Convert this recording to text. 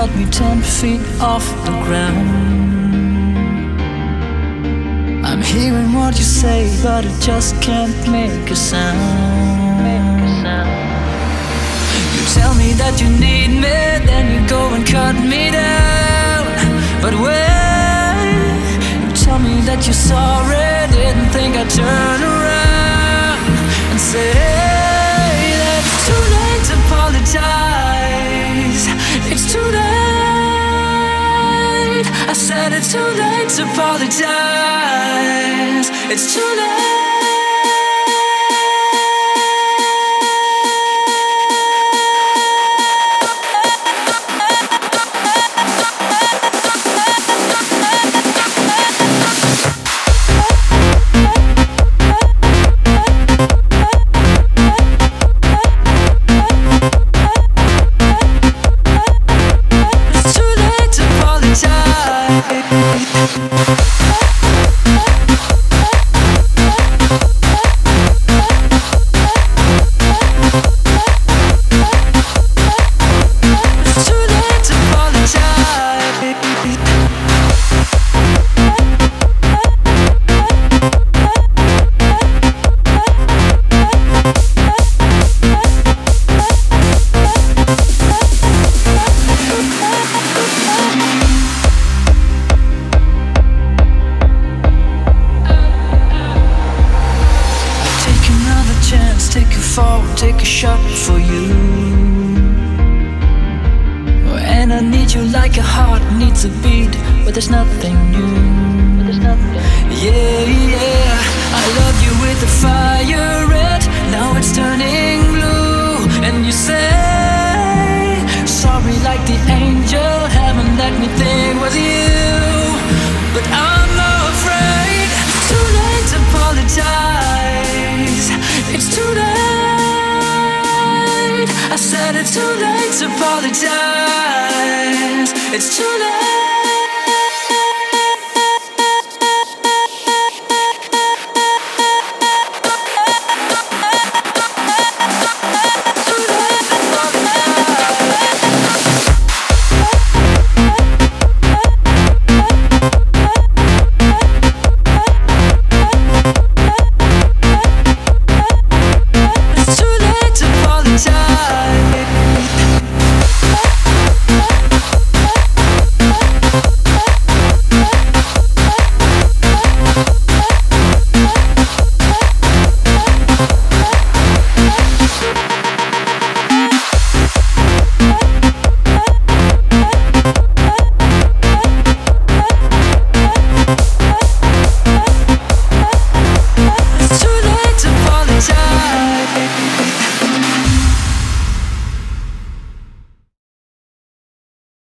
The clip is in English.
cut me 10 feet off the ground. I'm hearing what you say, but I just can't make a sound. You tell me that you need me, then you go and cut me down. But when you tell me that you're sorry, didn't think I'd turn around and say that it's too late to apologize. It's too late. I said it's too late to apologize. It's too late. Take a fall, take a shot for you. And I need you like a heart needs a beat, but there's nothing new. Yeah, yeah, I love you with the fire red, now it's turning blue. And you say sorry like the angel, heaven let me think was you. But I'm afraid it's too late to apologize. It's too late. I said it's too late to apologize. It's too late.